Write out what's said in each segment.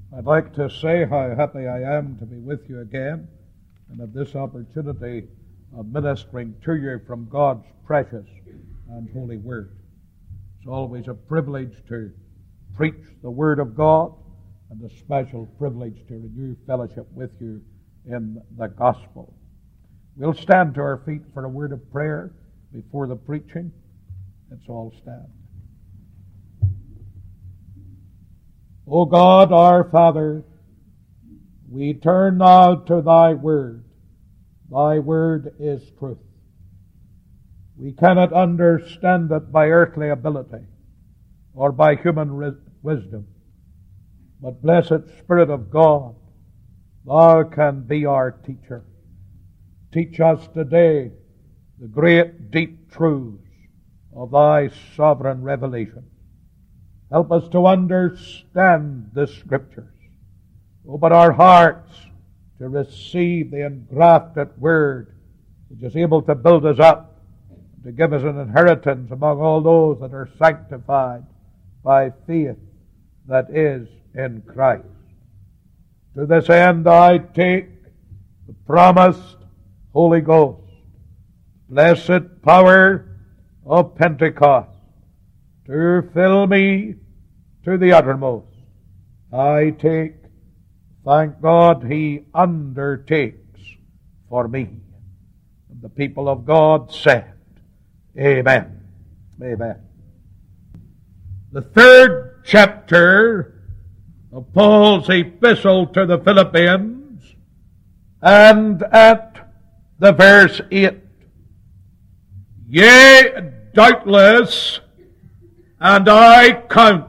I'd like to say how happy I am to be with you again and have this opportunity of ministering to you from God's precious and holy Word. It's always a privilege to preach the Word of God and a special privilege to renew fellowship with you in the Gospel. We'll stand to our feet for a word of prayer before the preaching. Let's all stand. O God, our Father, we turn now to Thy Word. Thy Word is truth. We cannot understand it by earthly ability or by human wisdom. But blessed Spirit of God, Thou can be our teacher. Teach us today the great, deep truths of Thy sovereign revelation. Help us to understand the Scriptures. Open our hearts to receive the engrafted Word, which is able to build us up, to give us an inheritance among all those that are sanctified by faith that is in Christ. To this end I take the promised Holy Ghost, blessed power of Pentecost, to fill me to the uttermost. I take, thank God, He undertakes for me. And the people of God said, Amen. Amen. The third chapter of Paul's epistle to the Philippians, and at the verse 8, Yea, doubtless, and I count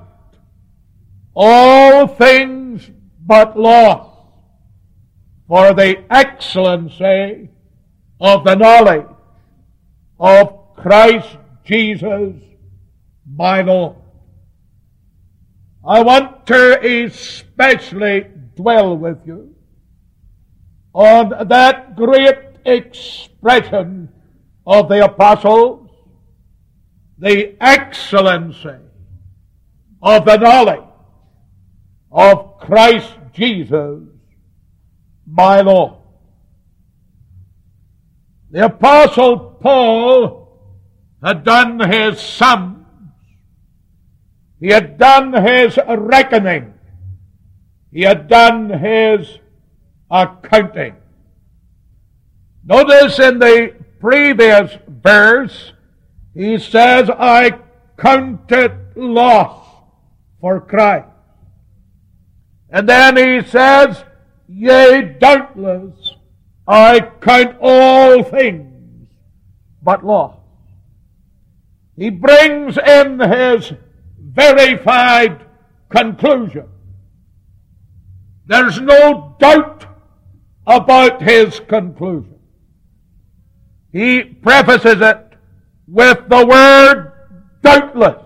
all things but loss for the excellency of the knowledge of Christ Jesus my Lord. I want to especially dwell with you on that great expression of the apostles, the excellency of the knowledge of Christ Jesus, my Lord. The Apostle Paul had done his sums. He had done his reckoning. He had done his accounting. Notice in the previous verse, he says, I count it loss for Christ. And then he says, Yea, doubtless, I count all things but loss. He brings in his verified conclusion. There's no doubt about his conclusion. He prefaces it with the word doubtless.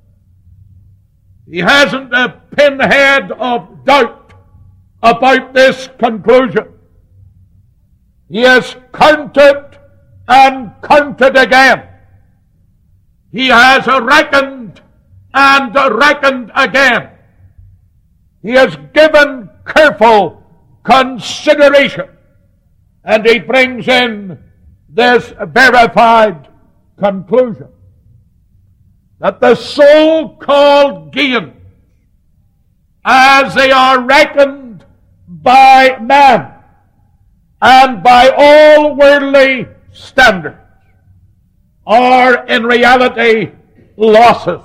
He hasn't a pinhead of doubt about this conclusion. He has counted and counted again. He has reckoned and reckoned again. He has given careful consideration, and he brings in this verified conclusion that the so-called gains, as they are reckoned by man and by all worldly standards, are in reality losses.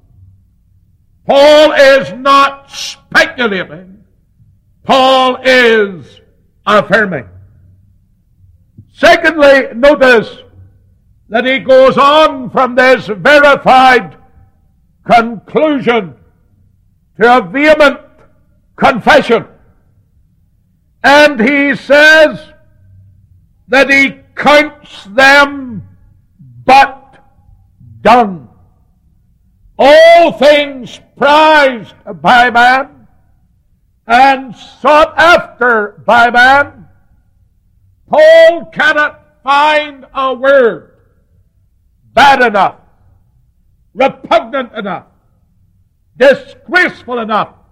Paul is not speculating. Paul is affirming. Secondly, notice that he goes on from this verified conclusion to a vehement confession. And he says that he counts them but dung. All things prized by man and sought after by man. Paul cannot find a word bad enough, repugnant enough, disgraceful enough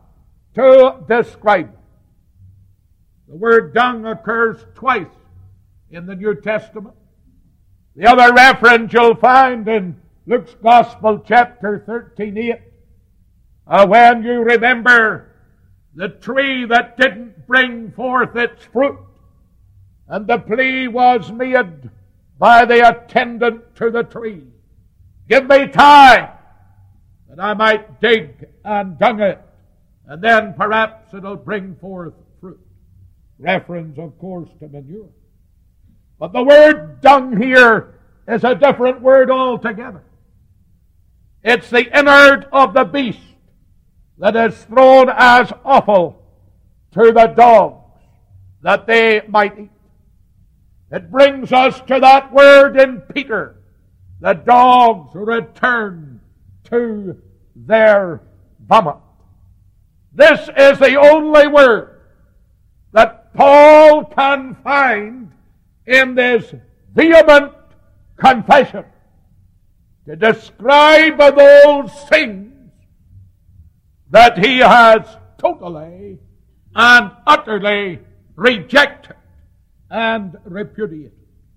to describe them. The word dung occurs twice in the New Testament. The other reference you'll find in Luke's Gospel, chapter 13:8, when you remember the tree that didn't bring forth its fruit, and the plea was made by the attendant to the tree, "Give me time that I might dig and dung it, and then perhaps it'll bring forth fruit." Reference, of course, to manure. But the word dung here is a different word altogether. It's the innard of the beast that is thrown as offal to the dogs that they might eat. It brings us to that word in Peter: the dogs return to their vomit. This is the only word that Paul can find in this vehement confession to describe those things that he has totally and utterly rejected and repudiated.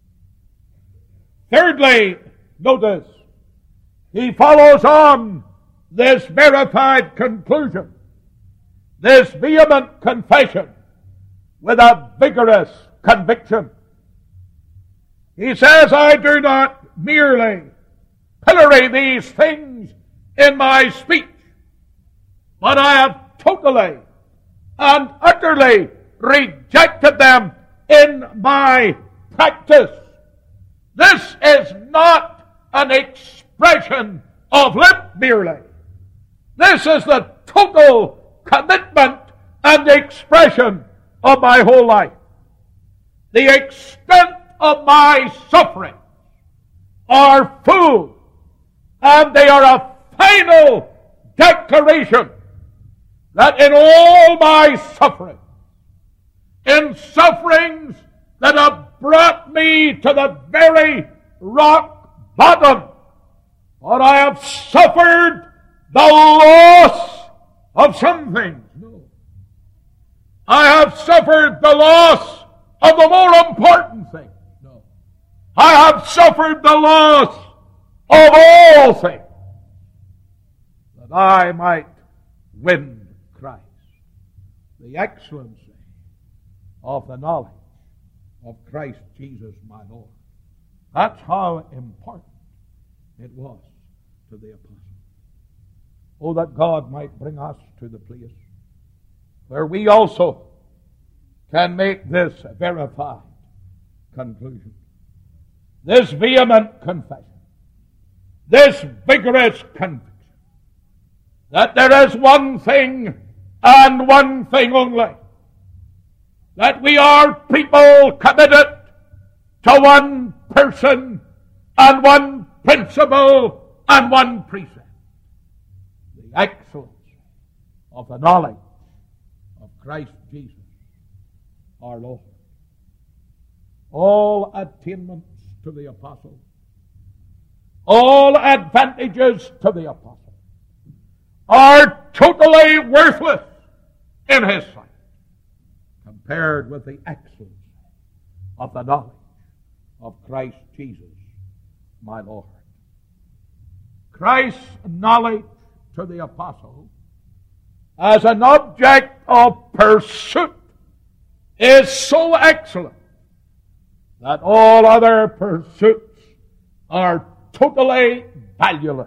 Thirdly, notice, he follows on this verified conclusion, this vehement confession, with a vigorous conviction. He says, "I do not merely pillory these things in my speech, but I have totally and utterly rejected them in my practice." This is not an expression of lip merely. This is the total commitment and expression of my whole life. The extent of my suffering are full, and they are a final declaration that in all my suffering, in sufferings that have brought me to the very rock bottom, for I have suffered the loss of some things. No. I have suffered the loss of the more important thing. No. I have suffered the loss of all things, that I might win Christ, the excellency of the knowledge of Christ Jesus my Lord. That's how important it was to the apostle. Oh, that God might bring us to the place where we also can make this verified conclusion, this vehement confession, this vigorous conviction, that there is one thing and one thing only, that we are people committed to one person and one principle and one precept, the excellence of the knowledge of Christ Jesus our Lord. All attainments to the apostle, all advantages to the apostle, are totally worthless in his sight compared with the excellence of the knowledge of Christ Jesus my Lord. Christ's knowledge to the apostle as an object of pursuit is so excellent that all other pursuits are totally valueless.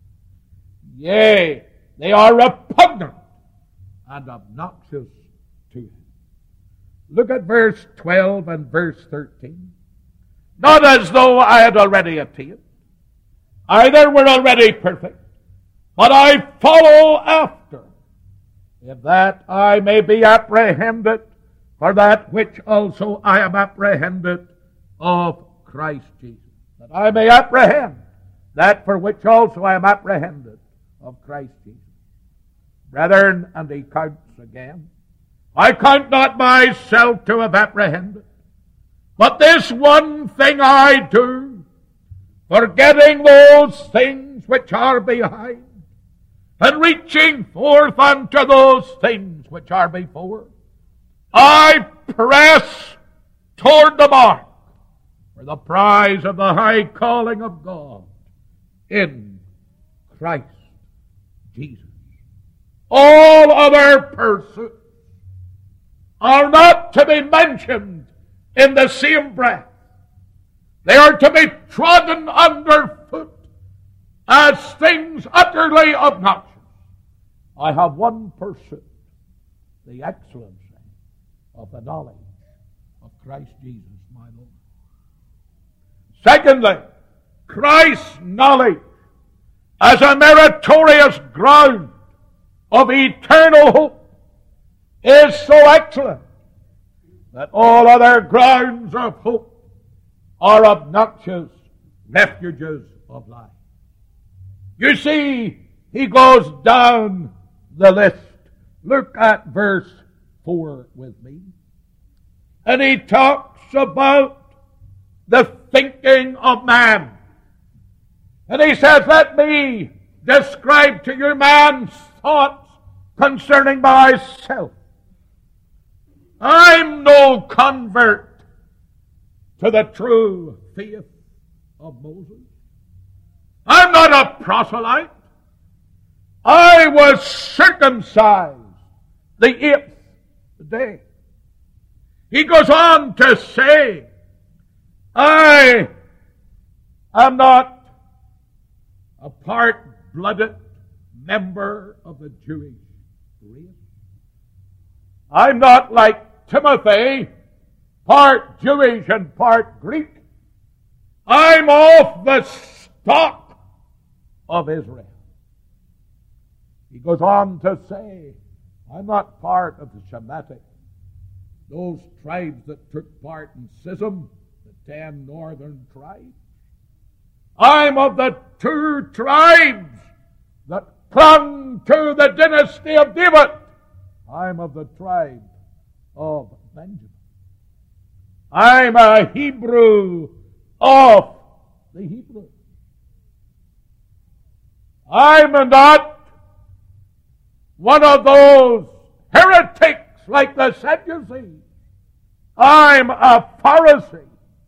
Yea, they are repugnant and obnoxious to him. Look at verse 12 and verse 13. Not as though I had already attained, either were already perfect, but I follow after, if that I may be apprehended for that which also I am apprehended of Christ Jesus. That I may apprehend that for which also I am apprehended of Christ Jesus. Brethren, and he counts again, I count not myself to have apprehended, but this one thing I do, forgetting those things which are behind, and reaching forth unto those things which are before, I press toward the mark for the prize of the high calling of God in Christ Jesus. All other pursuits are not to be mentioned in the same breath. They are to be trodden underfoot as things utterly obnoxious. I have one pursuit, the excellency of the knowledge of Christ Jesus, my Lord. Secondly, Christ's knowledge as a meritorious ground of eternal hope is so excellent that all other grounds of hope are obnoxious refuges of life. You see, he goes down the list. Look at verse 4 with me. And he talks about the thinking of man. And he says, let me describe to you man's thoughts concerning myself. I'm no convert to the true faith of Moses. I'm not a proselyte. I was circumcised the 8th day. He goes on to say, I am not a part-blooded member of the Jewish race. I'm not like Timothy, part Jewish and part Greek. I'm of the stock of Israel. He goes on to say, I'm not part of the Shemitic, those tribes that took part in schism, the 10 northern tribes. I'm of the 2 tribes that clung to the dynasty of David. I'm of the tribe of Benjamin. I'm a Hebrew of the Hebrews. I'm not one of those heretics like the Sadducees. I'm a Pharisee.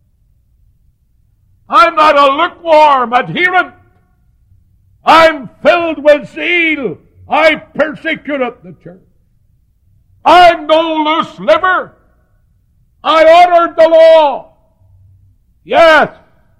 I'm not a lukewarm adherent. I'm filled with zeal. I persecuted the church. I'm no loose liver. I honored the law. Yes,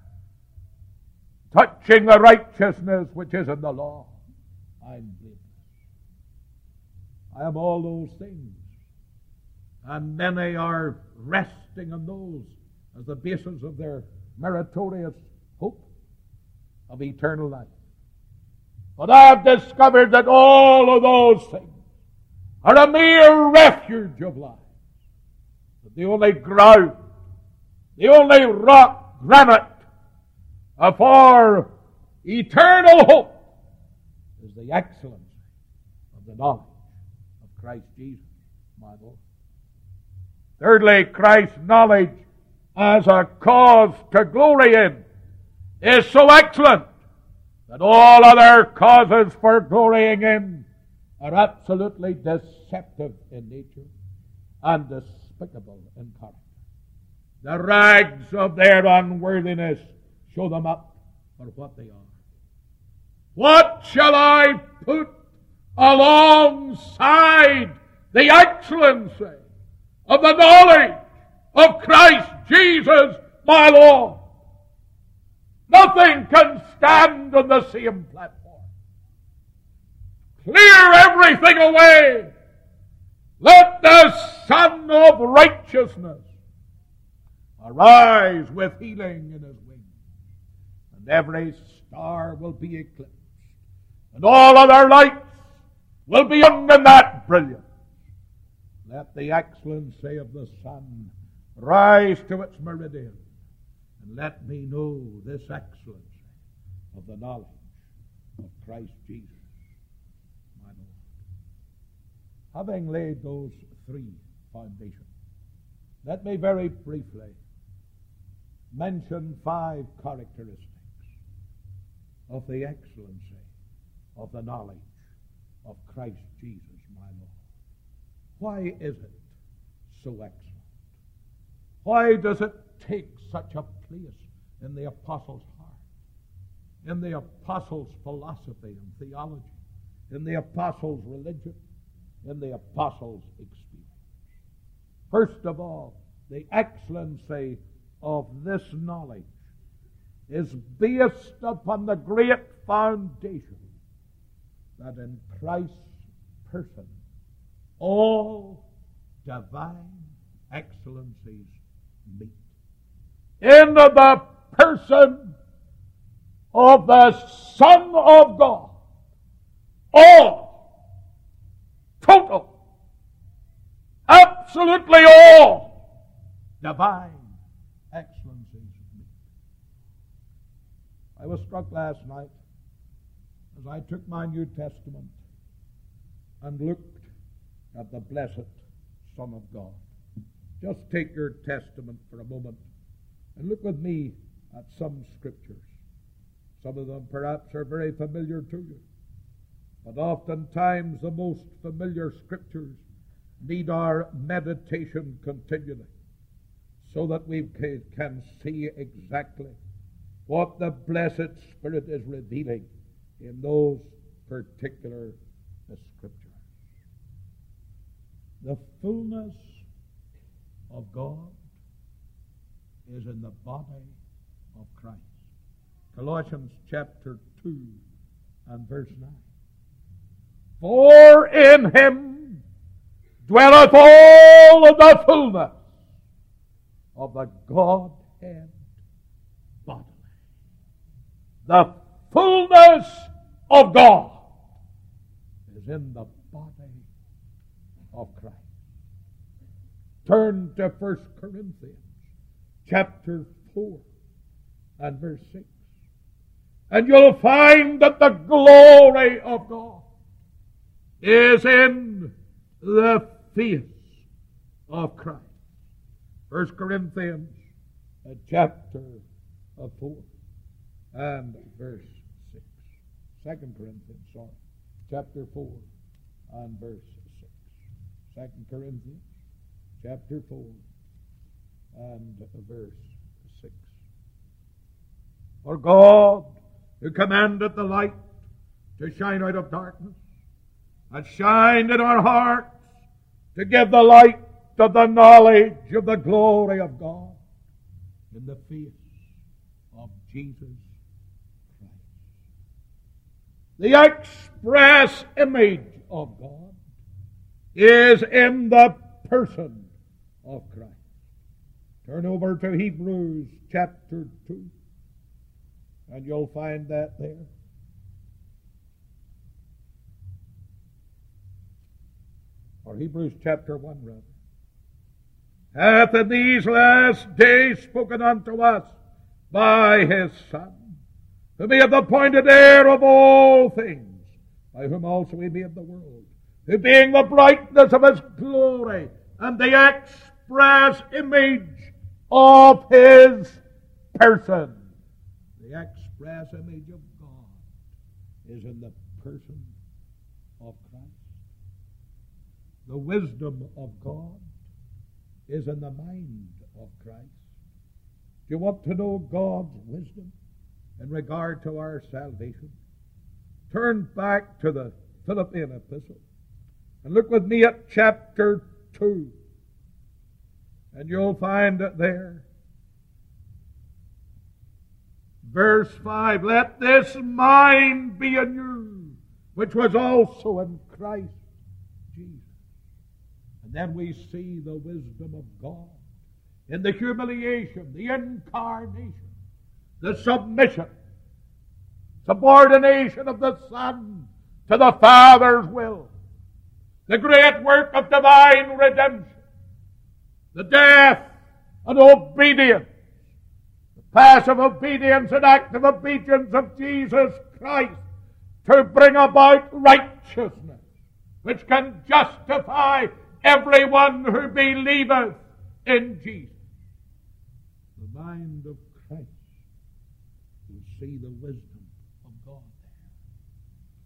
touching the righteousness which is in the law, I'm blameless. I am all those things. And many are resting on those as the basis of their meritorious hope of eternal life. But I have discovered that all of those things are a mere refuge of life. That the only ground, the only rock, granite for eternal hope is the excellency of the knowledge of Christ Jesus, my Lord. Thirdly, Christ's knowledge as a cause to glory in is so excellent that all other causes for glorying in are absolutely deceptive in nature and despicable in character. The rags of their unworthiness show them up for what they are. What shall I put alongside the excellency of the knowledge of Christ Jesus my Lord? Nothing can stand on the same platform. Clear everything away. Let the Son of Righteousness arise with healing in his wings, and every star will be eclipsed, and all other lights will be young in that brilliance. Let the excellency of the sun rise to its meridian, and let me know this excellency of the knowledge of Christ Jesus, my Lord. Having laid those 3 foundations, let me very briefly mention 5 characteristics of the excellency of the knowledge of Christ Jesus my Lord. Why is it so excellent? Why does it take such a place in the apostles' heart, in the apostles' philosophy and theology, in the apostles' religion, in the apostles' experience? First of all, the excellency of this knowledge is based upon the great foundation that in Christ's person all divine excellencies meet. In the person of the Son of God, all, total, absolutely all divine excellencies meet. I was struck last night as I took my New Testament and looked at the blessed Son of God. Just take your Testament for a moment and look with me at some scriptures. Some of them perhaps are very familiar to you, but oftentimes the most familiar scriptures need our meditation continually so that we can see exactly what the blessed Spirit is revealing in those particular scriptures. The fullness of God is in the body of Christ. Colossians chapter 2 and verse 9. For in him dwelleth all of the fullness of the Godhead bodily. The fullness of God is in the body of Christ. Turn to 1 Corinthians chapter 4 and verse 6. And you'll find that the glory of God is in the face of Christ. 1 Corinthians chapter 4 and verse 6. 2 Corinthians, chapter 4 and verse 6. 2 Corinthians chapter 4 and verse 6. For God, who commanded the light to shine out of darkness, has shined in our hearts to give the light of the knowledge of the glory of God in the face of Jesus Christ. The express image of God is in the person of Christ. Turn over to Hebrews chapter 2, and you'll find that there. Or Hebrews chapter 1, rather. Hath in these last days spoken unto us by his Son, who be the appointed heir of all things, by whom also he made the world, who being the brightness of his glory, and the express image of his person. The express image of God is in the person of Christ. The wisdom of God is in the mind of Christ. Do you want to know God's wisdom in regard to our salvation? Turn back to the Philippian epistle and look with me at chapter 2. And you'll find it there. Verse 5, let this mind be in you, which was also in Christ Jesus. And then we see the wisdom of God in the humiliation, the incarnation, the submission, subordination of the Son to the Father's will, the great work of divine redemption, the death and obedience, the passive obedience and active obedience of Jesus Christ to bring about righteousness, which can justify everyone who believeth in Jesus. The mind of Christ, you see the wisdom of God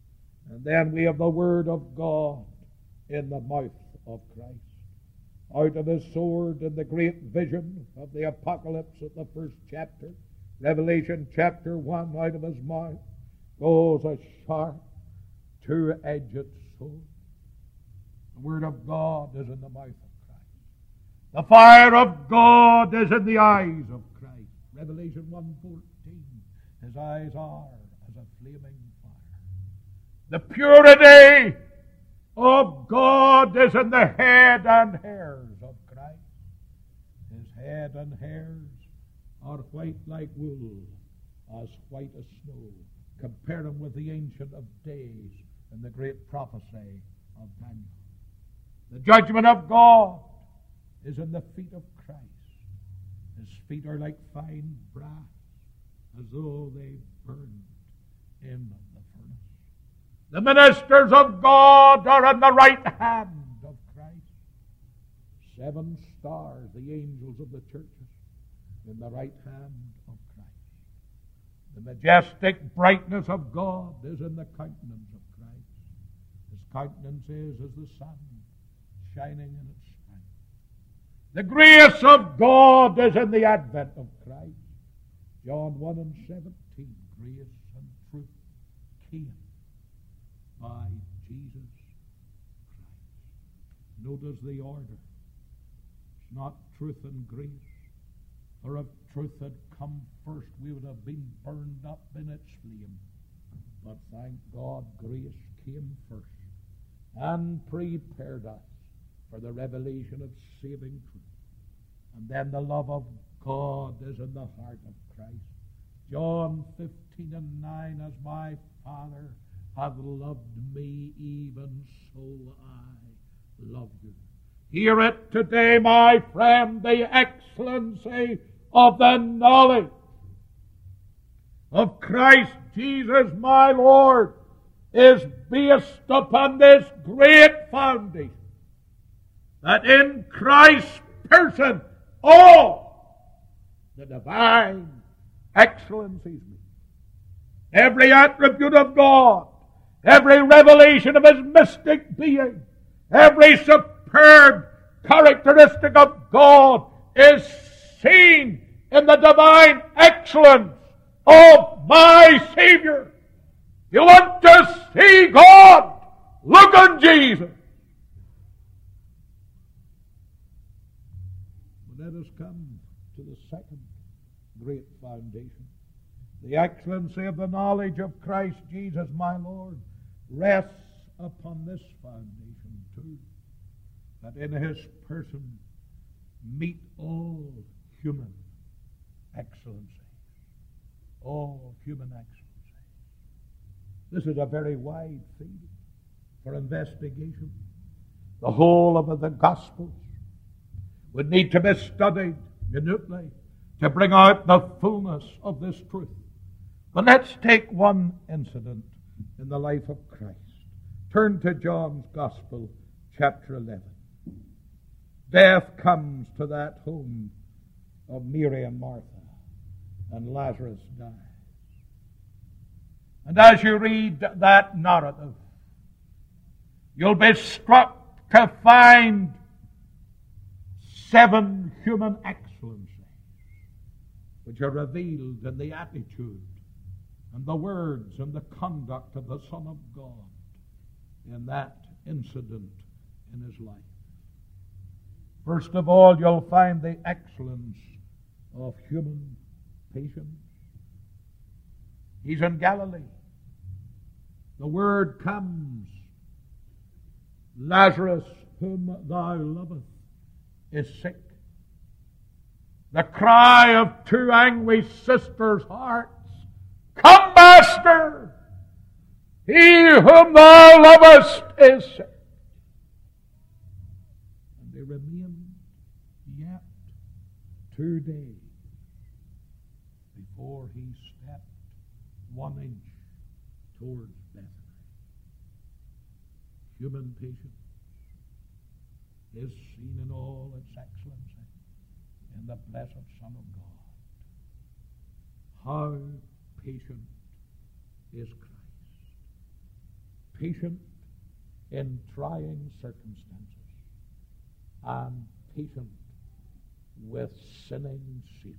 And then we have the Word of God in the mouth of Christ. Out of his sword in the great vision of the Apocalypse of the first chapter, Revelation chapter 1, out of his mouth goes a sharp, two-edged sword. The Word of God is in the mouth of Christ. The fire of God is in the eyes of Christ. Revelation 1:14, his eyes are as a flaming fire. The purity of God is in the head and hairs of Christ. His head and hairs are white like wool, as white as snow. Compare him with the Ancient of Days and the great prophecy of Daniel. The judgment of God is in the feet of Christ. His feet are like fine brass, as though they burned in the furnace. The ministers of God are in the right hand of Christ. 7 stars, the angels of the churches, in the right hand of Christ. The majestic brightness of God is in the countenance of Christ. His countenance is as the sun shining in its strength. The grace of God is in the advent of Christ. John 1:17, grace and truth came by Jesus Christ. Notice the order. It's not truth and grace. For if truth had come first, we would have been burned up in its flame. But thank God, grace came first and prepared us for the revelation of saving truth. And then the love of God is in the heart of Christ. John 15:9, as my Father hath loved me, even so I love you. Hear it today, my friend, the excellency of the knowledge of Christ Jesus my Lord is based upon this great foundation, that in Christ's person all the divine excellencies meet. Every attribute of God, every revelation of his mystic being, every superb characteristic of God is seen in the divine excellence of my Savior. You want to see God? Look on Jesus. But let us come to the second great foundation. The excellency of the knowledge of Christ Jesus my Lord rests upon this foundation too, that in his person meet all human excellency. All human excellency. This is a very wide field for investigation. The whole of the Gospels would need to be studied minutely to bring out the fullness of this truth. But let's take one incident in the life of Christ. Turn to John's Gospel, chapter 11. Death comes to that home of Mary and Martha, and Lazarus dies. And as you read that narrative, you'll be struck to find 7 human excellencies which are revealed in the attitude and the words and the conduct of the Son of God in that incident in his life. First of all, you'll find the excellence of human patience. He's in Galilee. The word comes, Lazarus, whom thou lovest, is sick. The cry of 2 anguished sisters' hearts, come, Master! He whom thou lovest is sick. And they remained yet 2 days before he stepped 1 inch towards Bethany. Human patience is seen in all its excellency in the blessed Son of God. How patient is Christ. patient in trying circumstances, and patient with sinning saints.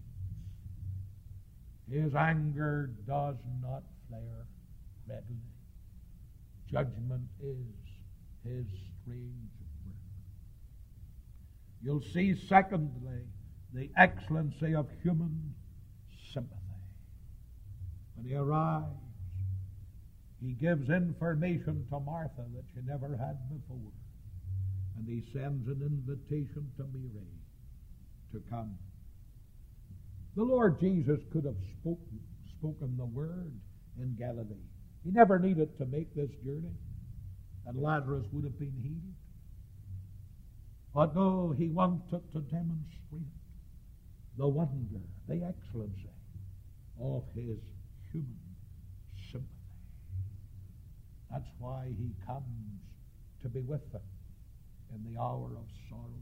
His anger does not flare readily. Judgment is his strange work. You'll see, secondly, the excellency of human sympathy. When he arrives, he gives information to Martha that she never had before. And he sends an invitation to Mary to come. The Lord Jesus could have spoken the word in Galilee. He never needed to make this journey, and Lazarus would have been healed. But no, he wanted to demonstrate the wonder, the excellency of his human sympathy. That's why he comes to be with them in the hour of sorrow.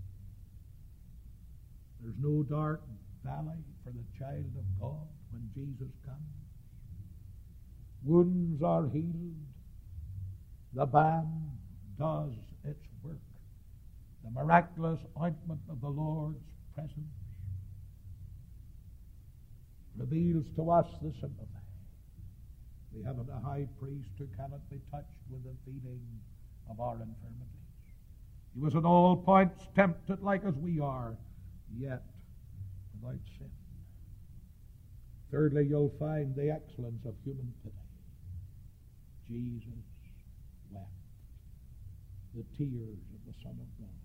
There's no dark valley for the child of God when Jesus comes. Wounds are healed. The balm does its work. The miraculous ointment of the Lord's presence reveals to us the sympathy. We haven't a high priest who cannot be touched with the feeling of our infirmities. He was at all points tempted like as we are, yet without sin. Thirdly, you'll find the excellence of human pity. Jesus wept the tears of the Son of God.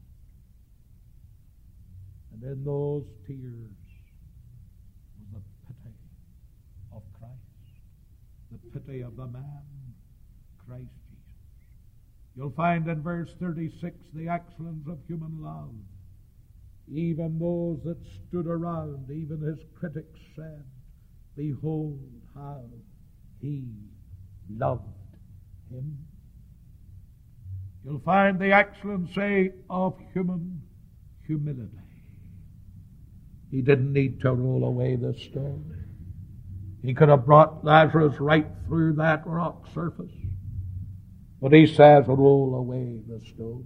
And in those tears was the pity of Christ, the pity of the man, Christ Jesus. You'll find in verse 36 the excellence of human love. Even those that stood around, even his critics said, behold how he loved him. You'll find the excellency of human humility. He didn't need to roll away the stone. He could have brought Lazarus right through that rock surface. But he says, roll away the stone.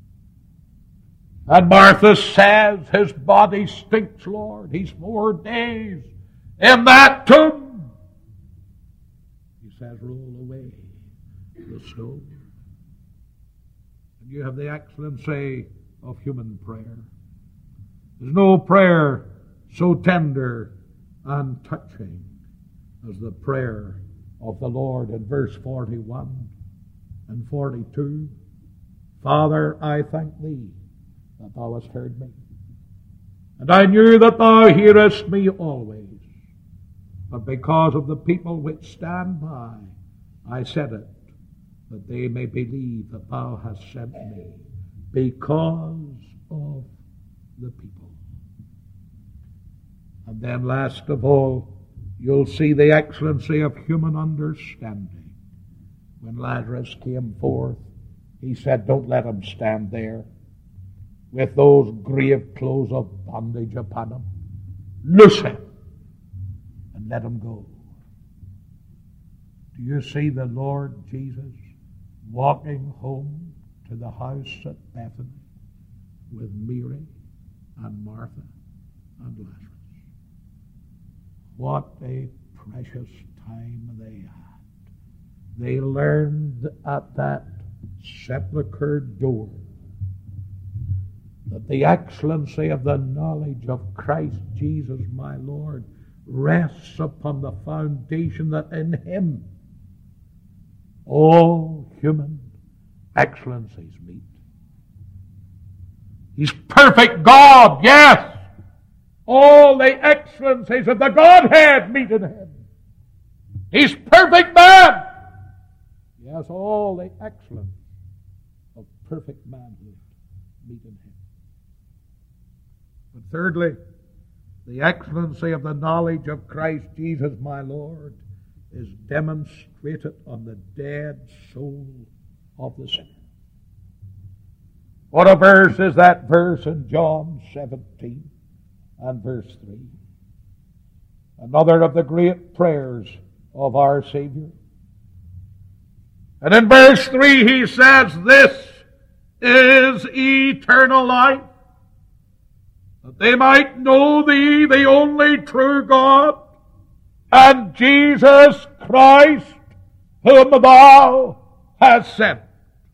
And Martha says, his body stinks, Lord. He's 4 days in that tomb. He says, roll away the stone. And you have the excellency of human prayer. There's no prayer so tender and touching as the prayer of the Lord in verse 41 and 42. Father, I thank thee that thou hast heard me. And I knew that thou hearest me always. But because of the people which stand by, I said it, that they may believe that thou hast sent me, because of the people. And then last of all, you'll see the excellency of human understanding. When Lazarus came forth, he said, don't let him stand there with those grave clothes of bondage upon him. Loose him and let him go. Do you see the Lord Jesus walking home to the house at Bethany with Mary and Martha and Lazarus? What a precious time they had. They learned at that sepulchre door that the excellency of the knowledge of Christ Jesus my Lord rests upon the foundation that in him all human excellencies meet. He's perfect God, yes. All the excellencies of the Godhead meet in him. He's perfect man. Yes, all the excellence of perfect manhood meet in him. But thirdly, the excellency of the knowledge of Christ Jesus my Lord is demonstrated on the dead soul of the sinner. What a verse is that verse in John 17 and verse 3. Another of the great prayers of our Savior. And in verse 3 he says, this is eternal life, that they might know thee, the only true God, and Jesus Christ, whom thou hast sent.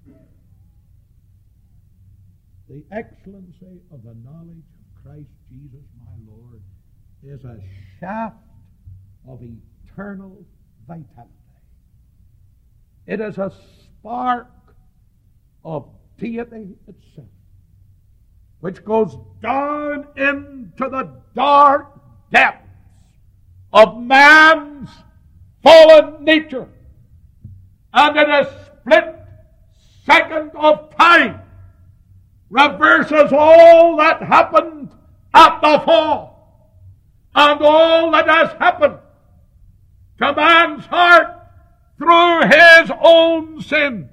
The excellency of the knowledge of Christ Jesus my Lord is a shaft of eternal vitality. It is a spark of deity itself, which goes down into the dark depths of man's fallen nature, and in a split second of time reverses all that happened at the fall and all that has happened to man's heart through his own sin.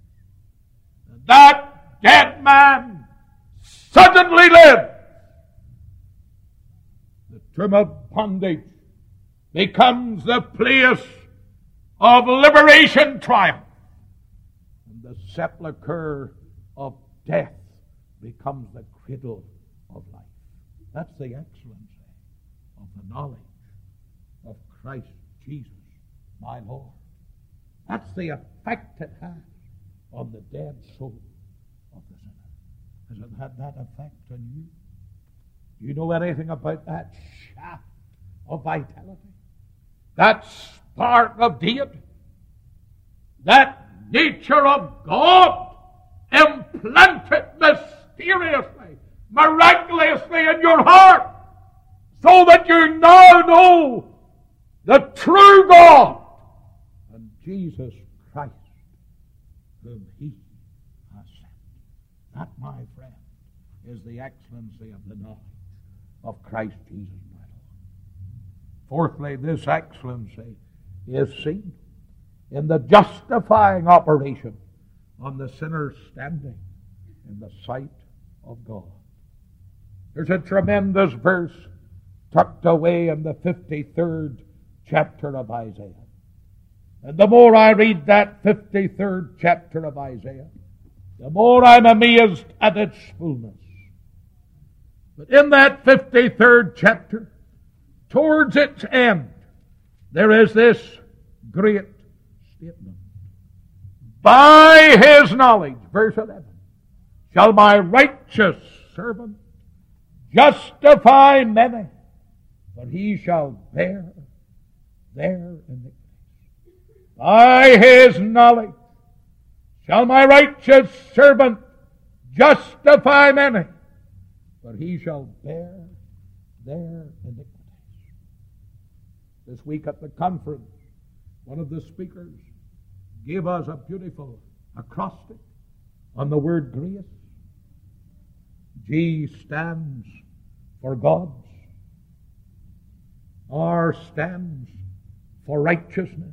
That dead man suddenly lives. The tomb of bondage becomes the place of liberation triumph, and the sepulchre of death becomes the cradle of life. That's the excellency of the knowledge of Christ Jesus, my Lord. That's the effect it has on the dead soul of the sinner. Has it had that effect on you? Do you know anything about that shaft of vitality? That spark of deity? That nature of God implanted mysteriously, miraculously in your heart, so that you now know the true God and Jesus Christ, whom he has sent. That, my friend, is the excellency of the knowledge of Christ Jesus, my Lord. Fourthly, this excellency is seen in the justifying operation on the sinner's standing in the sight of God. There's a tremendous verse tucked away in the 53rd chapter of Isaiah. And the more I read that 53rd chapter of Isaiah, the more I'm amazed at its fullness. But in that 53rd chapter, towards its end, there is this great statement. By his knowledge, verse 11, shall my righteous servant justify many, for he shall bear their iniquities. By his knowledge shall my righteous servant justify many, for he shall bear their iniquities. This week at the conference, one of the speakers gave us a beautiful acrostic on the word grace. G stands for God's. R stands for righteousness.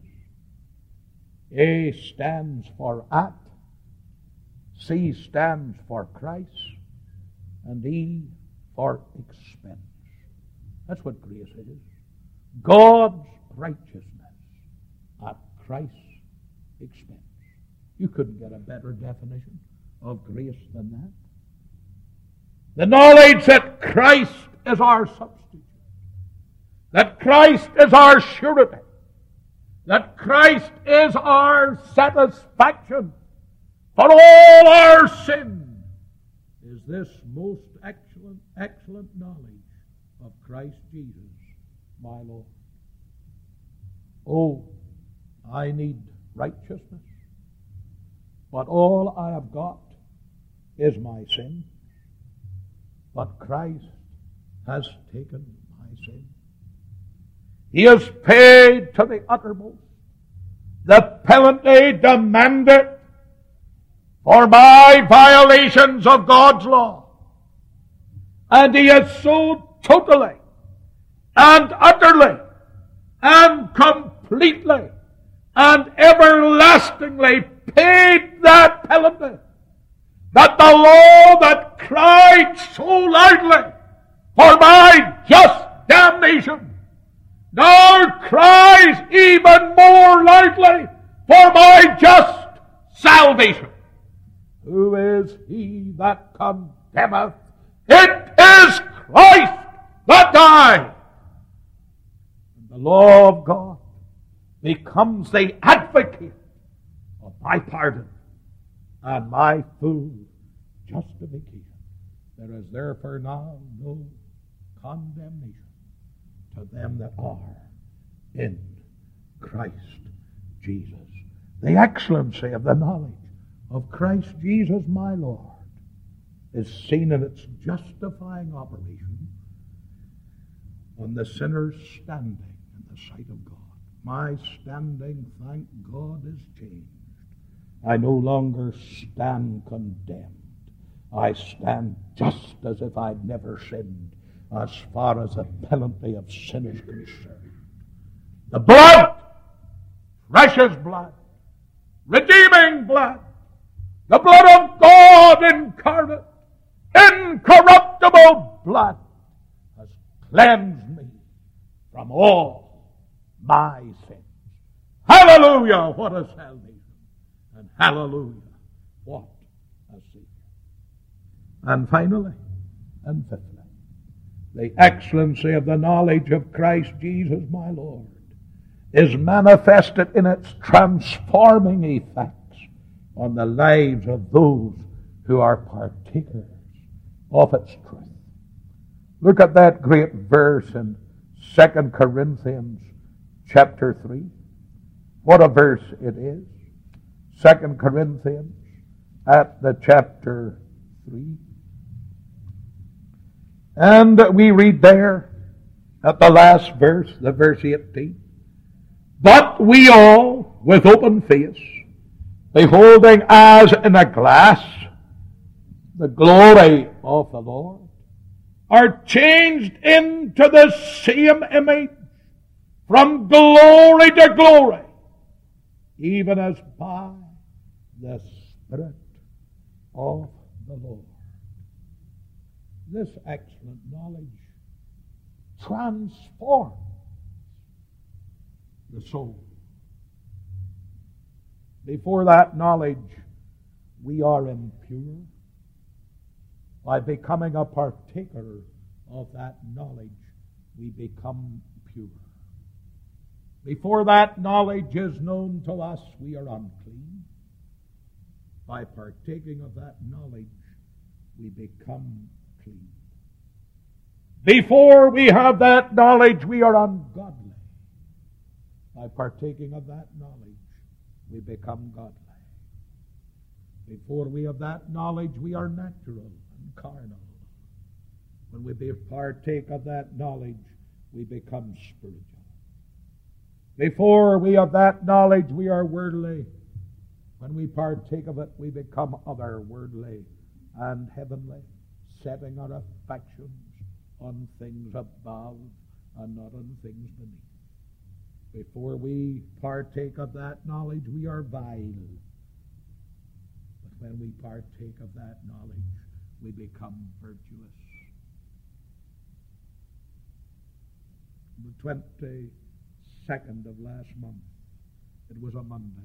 A stands for at. C stands for Christ. And E for expense. That's what grace is. God's righteousness at Christ's expense. You couldn't get a better definition of grace than that. The knowledge that Christ is our substitute, that Christ is our surety, that Christ is our satisfaction for all our sin, is this most excellent knowledge of Christ Jesus, my Lord. Oh, I need righteousness, but all I have got is my sin. But Christ has taken my sin. He has paid to the uttermost the penalty demanded for my violations of God's law. And he has so totally and utterly and completely and everlastingly paid that penalty that the law that cried so loudly for my just damnation now cries even more loudly for my just salvation. Who is he that condemneth? It is Christ that died. And the law of God becomes the advocate of my pardon and my full justification. There is therefore now no condemnation to them that are in Christ Jesus. The excellency of the knowledge of Christ Jesus my Lord is seen in its justifying operation on the sinner's standing in the sight of God. My standing, thank God, is changed. I no longer stand condemned. I stand just as if I'd never sinned, as far as the penalty of sin is concerned. The blood, precious blood, redeeming blood, the blood of God incarnate, incorruptible blood, has cleansed me from all my sins. Hallelujah, what a salvation. And hallelujah, what a Savior. And finally, and fifthly, the excellency of the knowledge of Christ Jesus my Lord is manifested in its transforming effects on the lives of those who are partakers of its truth. Look at that great verse in 2 Corinthians chapter 3. What a verse it is. 2 Corinthians at the chapter 3. And we read there at the last verse, the verse 18. But we all, with open face, beholding as in a glass the glory of the Lord, are changed into the same image from glory to glory, even as by the Spirit of the Lord. This excellent knowledge transforms the soul. Before that knowledge, we are impure. By becoming a partaker of that knowledge, we become pure. Before that knowledge is known to us, we are unclean. By partaking of that knowledge, we become clean. Before we have that knowledge, we are ungodly. By partaking of that knowledge, we become godly. Before we have that knowledge, we are natural and carnal. When we partake of that knowledge, we become spiritual. Before we have that knowledge, we are worldly. When we partake of it, we become otherworldly and heavenly, setting our affections on things above and not on things beneath. Before we partake of that knowledge, we are vile. But when we partake of that knowledge, we become virtuous. The 22nd of last month, it was a Monday,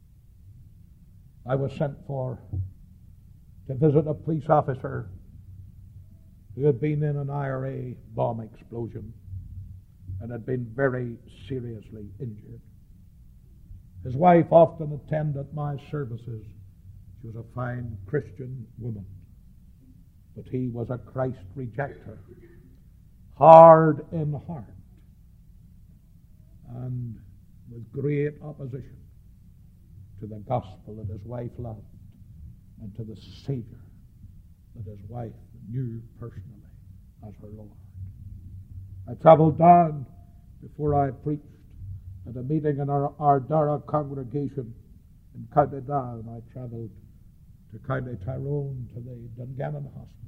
I was sent for to visit a police officer who had been in an IRA bomb explosion and had been very seriously injured. His wife often attended my services. She was a fine Christian woman, but he was a Christ rejecter, hard in heart, and with great opposition to the gospel that his wife loved and to the Savior that his wife knew personally as her Lord. I traveled down before I preached at a meeting in our Ardara congregation in County Down. I traveled to County Tyrone to the Dungannon Hospital.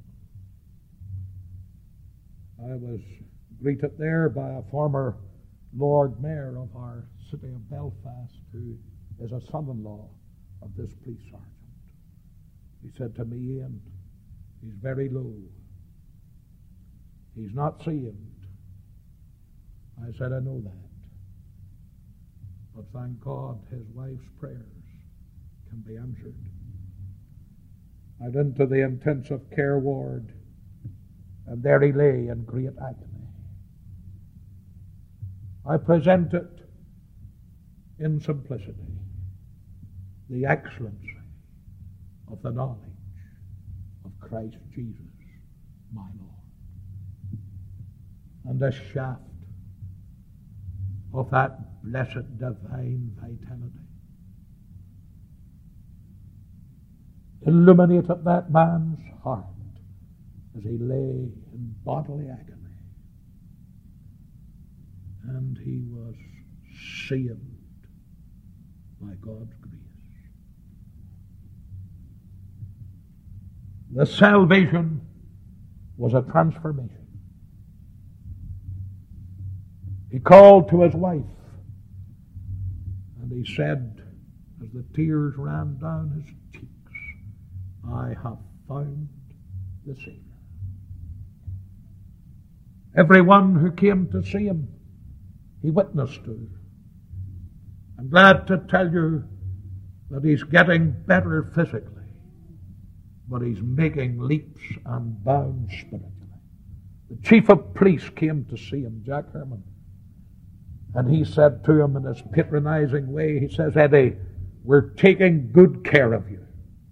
I was greeted there by a former Lord Mayor of our city of Belfast, who is a son-in-law of this police sergeant. He said to me, Ian, he's very low. He's not saved. I said, I know that. But thank God his wife's prayers can be answered. Out into the intensive care ward, and there he lay in great agony. I present it in simplicity, the excellency of the knowledge of Christ Jesus, my Lord, and the shaft of that blessed divine vitality illuminated that man's heart as he lay in bodily agony. And he was saved by God's grace. The salvation was a transformation. He called to his wife, and he said, as the tears ran down his cheeks, I have found the Savior. Everyone who came to see him, he witnessed to. I'm glad to tell you that he's getting better physically, but he's making leaps and bounds spiritually. The chief of police came to see him, Jack Herman, and he said to him in his patronizing way, he says, Eddie, we're taking good care of you.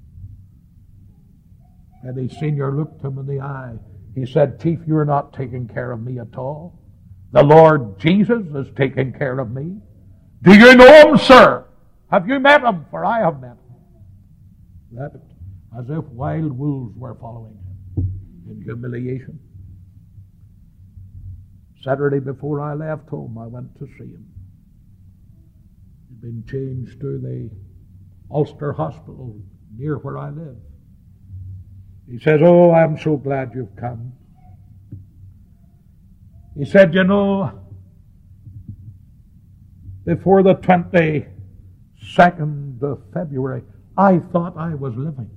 Eddie Sr. looked him in the eye. He said, Chief, you're not taking care of me at all. The Lord Jesus is taking care of me. Do you know him, sir? Have you met him? For I have met him. That, as if wild wolves were following him in humiliation. Saturday before I left home, I went to see him. He'd been changed to the Ulster Hospital near where I live. He says, oh, I'm so glad you've come. He said, you know, before the 22nd of February, I thought I was living.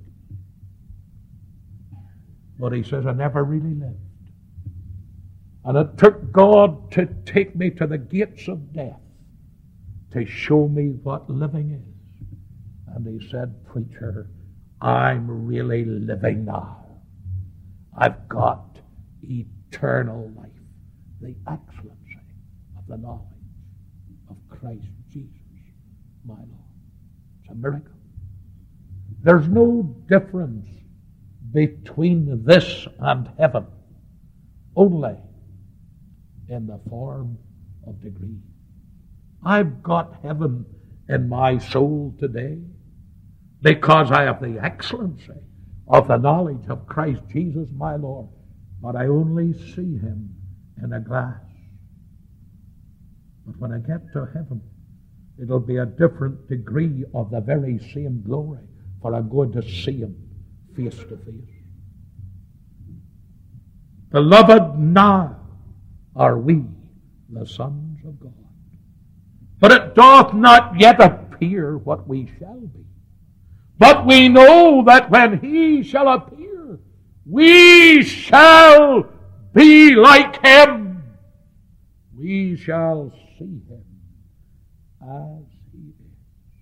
But he says, I never really lived. And it took God to take me to the gates of death to show me what living is. And he said, preacher, I'm really living now. I've got eternal life, the excellency of the knowledge of Christ Jesus, my Lord. It's a miracle. There's no difference between this and heaven, only in the form of degree. I've got heaven in my soul today because I have the excellency of the knowledge of Christ Jesus my Lord, but I only see him in a glass. But when I get to heaven, it'll be a different degree of the very same glory, for I'm going to see him face to face. Beloved, now are we the sons of God. But it doth not yet appear what we shall be. But we know that when he shall appear, we shall be like him. We shall see him as he is.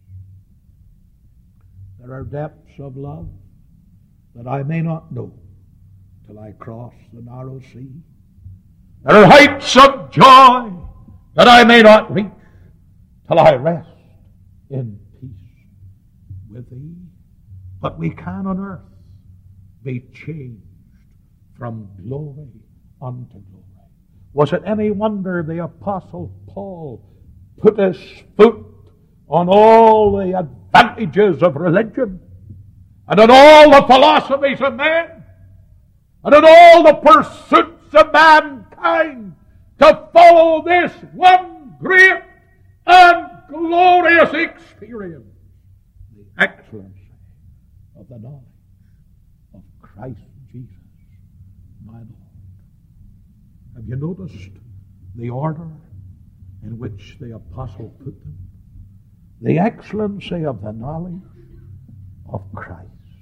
There are depths of love that I may not know till I cross the narrow sea. There are heights of joy that I may not reach till I rest in peace with thee. But we can on earth be changed from glory unto glory. Was it any wonder the Apostle Paul put his foot on all the advantages of religion, and on all the philosophies of men, and on all the pursuits of mankind, to follow this one great and glorious experience, the excellency of the knowledge of Christ Jesus, my Lord. Have you noticed the order in which the apostle put them? The excellency of the knowledge of Christ.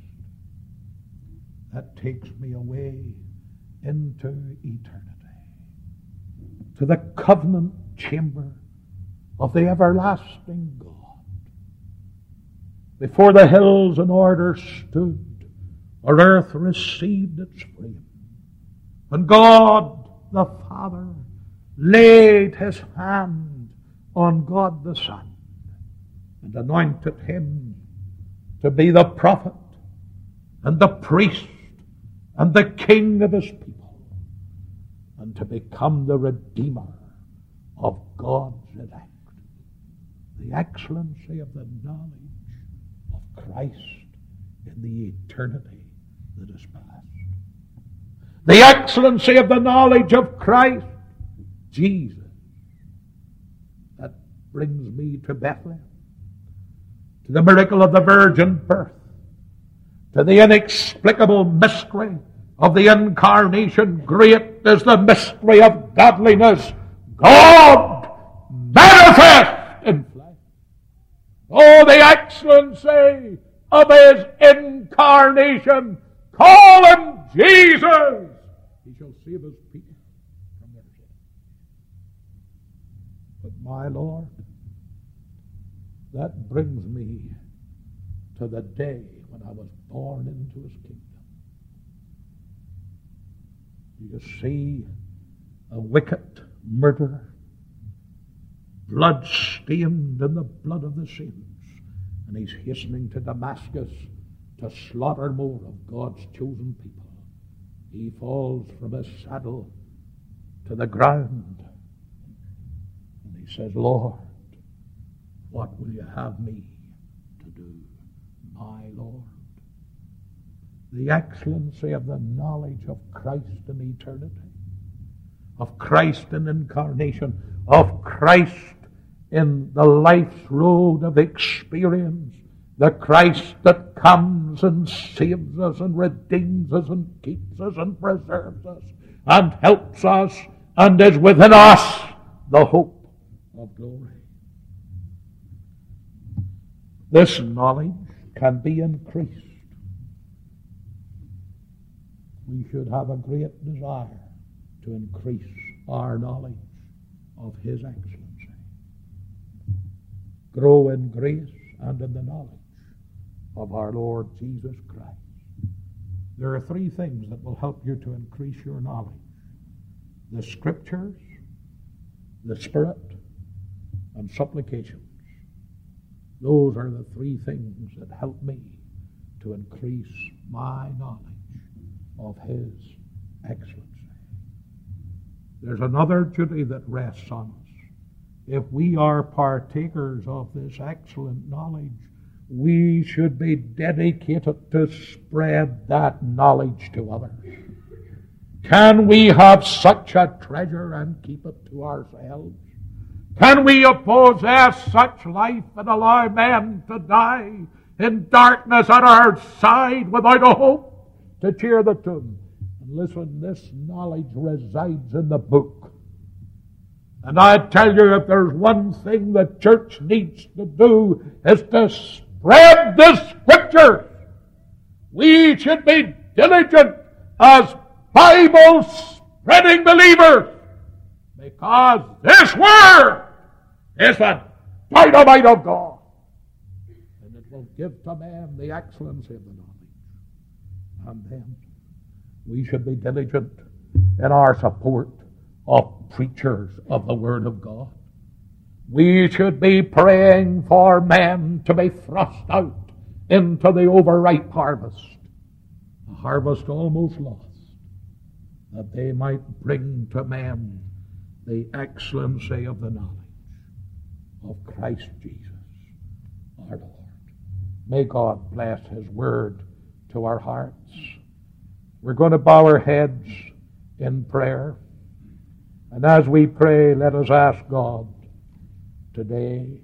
That takes me away into eternity, to the covenant chamber of the everlasting God. before the hills in order stood, or earth received its frame. And God the Father laid his hand on God the Son and anointed him to be the prophet and the priest and the king of his people, and to become the redeemer of God's elect. The excellency of the knowledge of Christ in the eternity that is past. The excellency of the knowledge of Christ, Jesus. That brings me to Bethlehem, to the miracle of the virgin birth, to the inexplicable mystery of the incarnation. Great is the mystery of godliness. God manifest in flesh. Oh, the excellency of his incarnation. Call him Jesus. He shall save his people from their sins. But my Lord, that brings me to the day when I was born into his kingdom. You see a wicked murderer, blood-stained in the blood of the saints, and he's hastening to Damascus to slaughter more of God's chosen people. He falls from his saddle to the ground, and he says, Lord, what will you have me to do, my Lord? The excellency of the knowledge of Christ in eternity, of Christ in incarnation, of Christ in the life's road of experience, the Christ that comes and saves us and redeems us and keeps us and preserves us and helps us and is within us the hope of glory. This knowledge can be increased. We should have a great desire to increase our knowledge of his excellency. Grow in grace and in the knowledge of our Lord Jesus Christ. There are three things that will help you to increase your knowledge: the Scriptures, the Spirit, and supplications. Those are the three things that help me to increase my knowledge of his excellency. There's another duty that rests on us. If we are partakers of this excellent knowledge, we should be dedicated to spread that knowledge to others. Can we have such a treasure and keep it to ourselves? Can we possess such life and allow men to die in darkness at our side without a hope to cheer the tomb? And listen, this knowledge resides in the book. And I tell you, if there's one thing the church needs to do, is to spread the Scriptures. We should be diligent as Bible-spreading believers, because this Word is the dynamite of God. And it will give to man the excellency of the knowledge. And then we should be diligent in our support of preachers of the Word of God. We should be praying for men to be thrust out into the overripe harvest, a harvest almost lost, that they might bring to men the excellency of the knowledge of Christ Jesus, our Lord. May God bless his word to our hearts. We're going to bow our heads in prayer. And as we pray, let us ask God today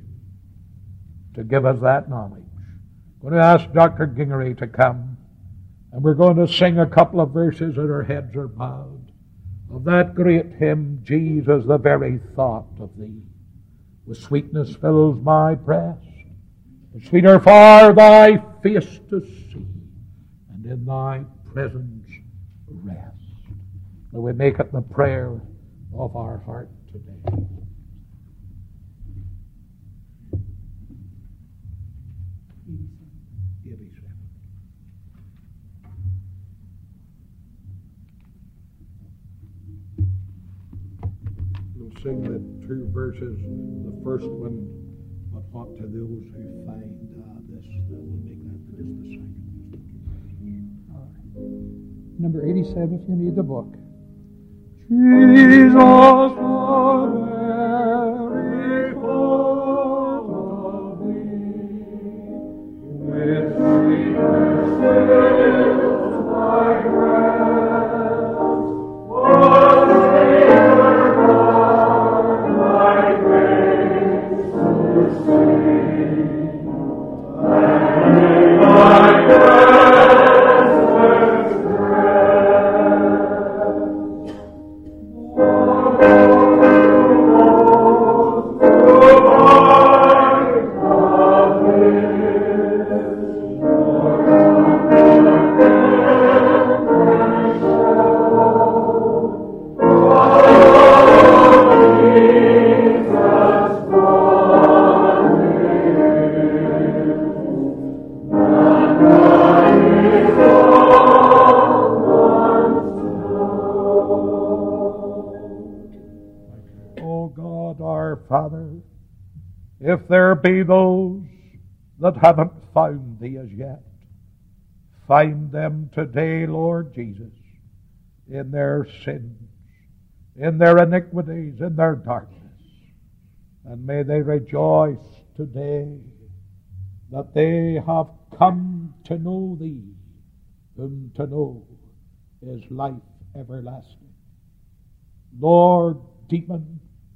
to give us that knowledge. I'm going to ask Dr. Gingery to come, and we're going to sing a couple of verses as our heads are bowed of that great hymn, Jesus, the very thought of thee. With sweetness fills my breast, and sweeter far thy face to see, and in thy presence rest. May we make it the prayer of our heart today. sing the two verses, the first one, but what to those who find this, we'll make that just the second. All right. Number 87, if you need the book. Jesus, the very thought of thee, with sweetness fills my breast, what greater God my grace to sing, and in my presence Father, if there be those that haven't found Thee as yet, find them today, Lord Jesus, in their sins, in their iniquities, in their darkness. And may they rejoice today that they have come to know Thee, whom to know is life everlasting. Lord, deepen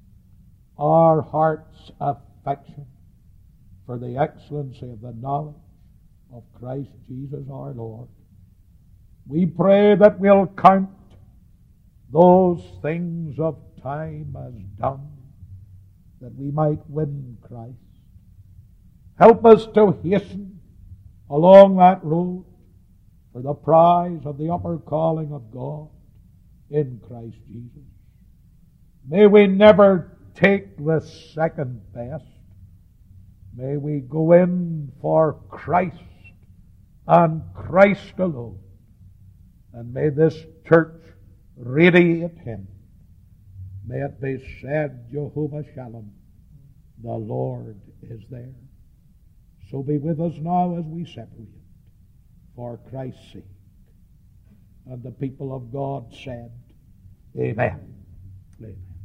our heart's affection for the excellency of the knowledge of Christ Jesus our Lord. We pray that we'll count those things of time as dung, that we might win Christ. Help us to hasten along that road for the prize of the upper calling of God in Christ Jesus. May we never take the second best. May we go in for Christ and Christ alone. And may this church radiate Him. May it be said, Jehovah Shalom, the Lord is there. So be with us now as we separate for Christ's sake. And the people of God said, Amen. Amen.